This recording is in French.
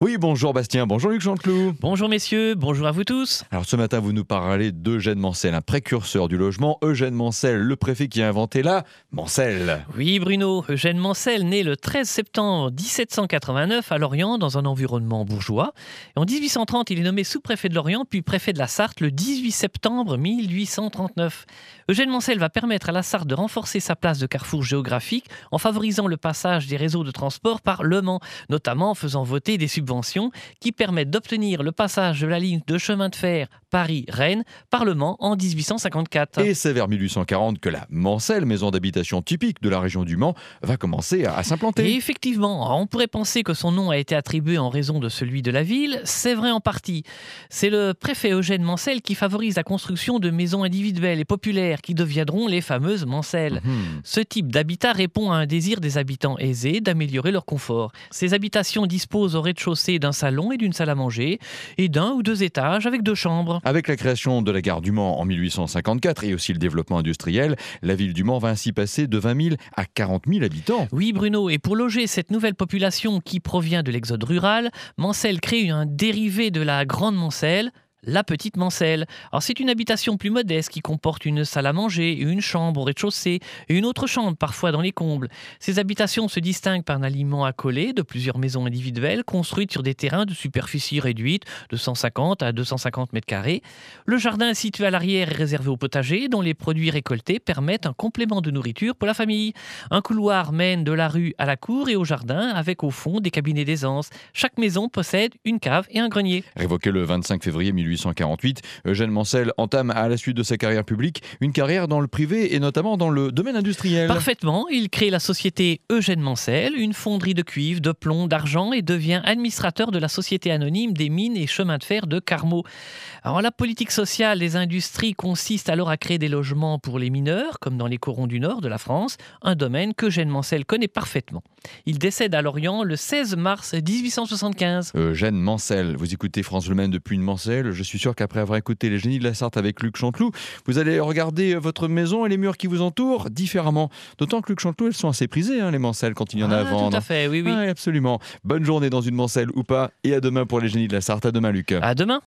Oui, bonjour Bastien, bonjour Luc Chanteloup. Bonjour messieurs, bonjour à vous tous. Alors ce matin, vous nous parlez d'Eugène Mancel, un précurseur du logement. Eugène Mancel, le préfet qui a inventé la Mancel. Oui Bruno, Eugène Mancel, né le 13 septembre 1789 à Lorient dans un environnement bourgeois. Et en 1830, il est nommé sous-préfet de Lorient puis préfet de la Sarthe le 18 septembre 1839. Eugène Mancel va permettre à la Sarthe de renforcer sa place de carrefour géographique en favorisant le passage des réseaux de transport par Le Mans, notamment en faisant voter des subventions qui permettent d'obtenir le passage de la ligne de chemin de fer Paris-Rennes par Le Mans en 1854. Et c'est vers 1840 que la Mancel, maison d'habitation typique de la région du Mans, va commencer à s'implanter. Et effectivement, on pourrait penser que son nom a été attribué en raison de celui de la ville. C'est vrai en partie. C'est le préfet Eugène Mancel qui favorise la construction de maisons individuelles et populaires qui deviendront les fameuses Mancelles. Ce type d'habitat répond à un désir des habitants aisés d'améliorer leur confort. Ces habitations disposent au rez-de-chaussée d'un salon et d'une salle à manger et d'un ou deux étages avec 2 chambres. Avec la création de la gare du Mans en 1854 et aussi le développement industriel, la ville du Mans va ainsi passer de 20 000 à 40 000 habitants. Oui Bruno, et pour loger cette nouvelle population qui provient de l'exode rural, Mancel crée un dérivé de la Grande Mancelle, la Petite Mancelle. Alors c'est une habitation plus modeste qui comporte une salle à manger, une chambre au rez-de-chaussée et une autre chambre parfois dans les combles. Ces habitations se distinguent par un alignement accolé de plusieurs maisons individuelles construites sur des terrains de superficie réduite de 150 à 250 mètres carrés. Le jardin situé à l'arrière est réservé au potager dont les produits récoltés permettent un complément de nourriture pour la famille. Un couloir mène de la rue à la cour et au jardin avec au fond des cabinets d'aisance. Chaque maison possède une cave et un grenier. Révoqué le 25 février 1848, Eugène Mancel entame à la suite de sa carrière publique une carrière dans le privé et notamment dans le domaine industriel. Parfaitement, il crée la société Eugène Mancel, une fonderie de cuivre, de plomb, d'argent et devient administrateur de la société anonyme des mines et chemins de fer de Carmaux. Alors la politique sociale des industries consiste alors à créer des logements pour les mineurs, comme dans les corons du nord de la France, un domaine qu'Eugène Mancel connaît parfaitement. Il décède à Lorient le 16 mars 1875. Eugène Mancel, vous écoutez France Bleu Maine depuis une Mancel. Je suis sûr qu'après avoir écouté Les Génies de la Sarthe avec Luc Chanteloup, vous allez regarder votre maison et les murs qui vous entourent différemment. D'autant que Luc Chanteloup, elles sont assez prisées, les Mancelles, quand il y en a à vendre. Tout à fait, oui. Oui, absolument. Bonne journée dans une Mancelle ou pas. Et à demain pour Les Génies de la Sarthe. À demain, Luc. À demain.